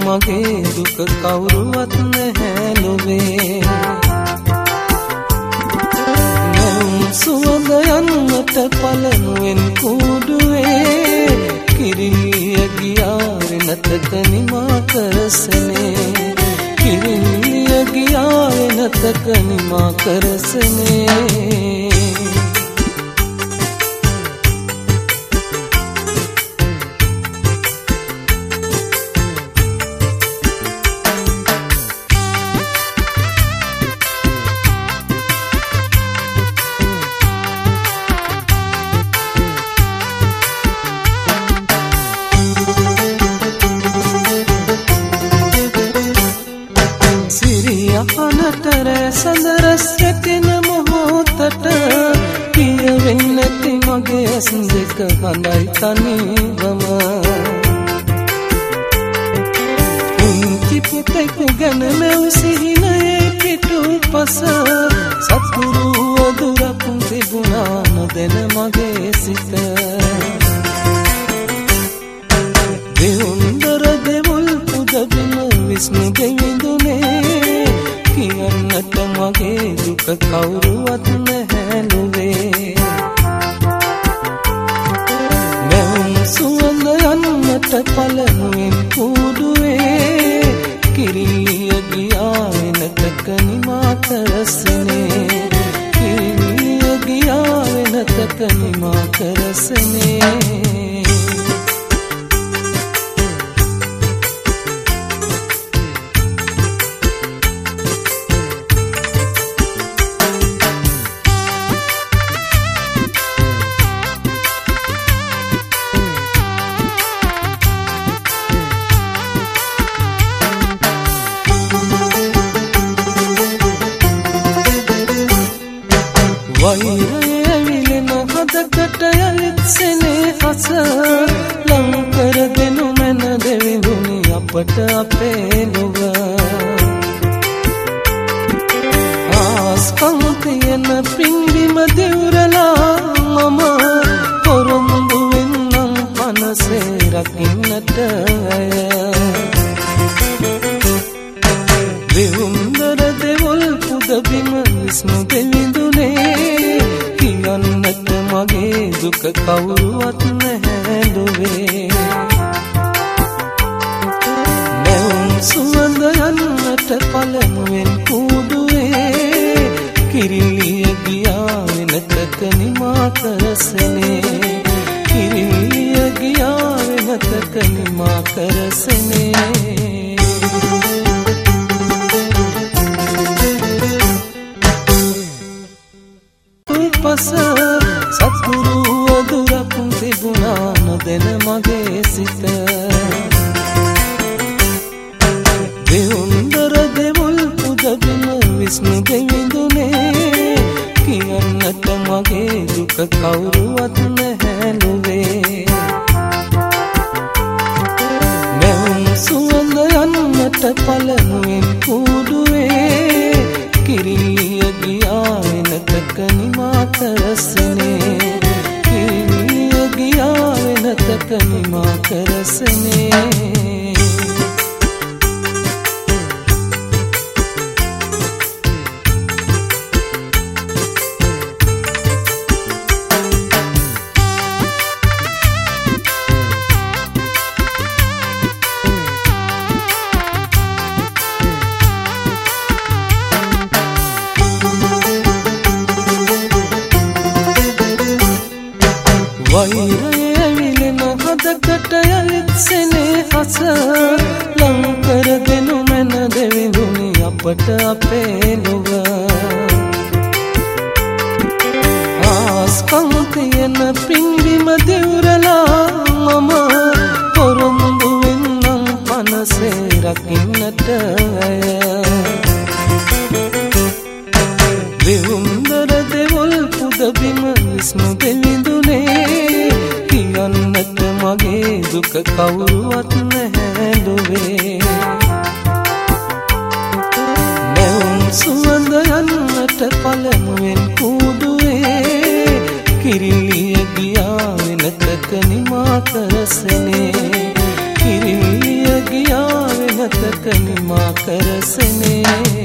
මගේ දුක කවුරුවත් නැහැ ලොවේ සුවඳ යන්නට පළමුවෙන් කුඩුවේ කිරිලිය ගියා වෙනතක නිමා කරසනේ කිරිලිය ගියා වෙනතක නිමා කරසනේ අනතර සඳරස් රැකෙන මොහොතට කියවෙන්නේ නැති මගේ ඇස් දෙක හඳයි තනිවම පුතෙකු ගැන මෙව් සිහිනයේ පිටුපස සත්තුරු දුරක් තිබුණා නොදැන මගේ සිත දෙවුන්දර දෙවුල් පුදබිම විස්මු දෙවිඳුනේ කියන්නට මගේ දුක කවුරුවත් නැහැ ලොවේ මෙවුන් සුවඳ යන්නට පළමුවෙන් කුඩුවේ කිරිලිය ගියා වෙනතක නිමා කරසනේ කිරිලිය ගියා වෙනතක නිමා කරසනේ වෛරය විලෙන හදකට යලිත් සෙනෙහස ලං කර දෙනු මැන දෙවිඳුනි අපට අපේ ලොව ආස්කම් තියෙන පින්බිම දිවුරලා මම පොරොන්දු වෙන්නම් මනසේ රකින්නට අය විහුන්දර දෙවොල් පුදබිම විස්මු දෙවිඳුනේ කියන්නට මගේ දුක කවුරුවත් නැහැ ලොවේ නැවුම් සුවඳ යන්නට පළමුවෙන් කුඩුවේ කිරිලිය ගියා වෙනතක නිමා කරසනේ කිරිලිය ගියා වෙනතක නිමා කරසනේ පස සත්තුරු දුරක් තිබුණා නොදැන මගේ සිත දෙවුන්දර දෙවුල් පුදබිම විස්මු දෙවිඳුනේ කියන්නට මගේ දුක කවුරුවත් නැහැ ලොවේ මෙවුන් සුවඳ යන්නට පළමුවෙන් කුඩුවේ කිරිලිය ගියා වෙනතක නිමා කරසනේ කිරිලිය ගියා වෙනතක නිමා කරසනේ වෛරය විලෙන හදකට යලිත් සෙනෙහස ලං කර දෙනු මැන දෙවිඳුනි අපට අපේ ලොව ආස්කම් තියෙන පින්බිම දිවුරලා මම පොරොන්දු වෙන්නම් මනසේ රකින්නට අය විහුන්දර දෙවොල් පුදබිම විස්මු දෙවිඳුනේ කියන්නට මගේ දුක කවුරුවත් නැහැ ලොවේ නැවුම් සුවඳ යන්නට පළමුවෙන් කුඩුවේ කිරිලිය ගියා වෙනතක නිමා කරසනේ කිරිලිය ගියා කලකනි මා කරසනේ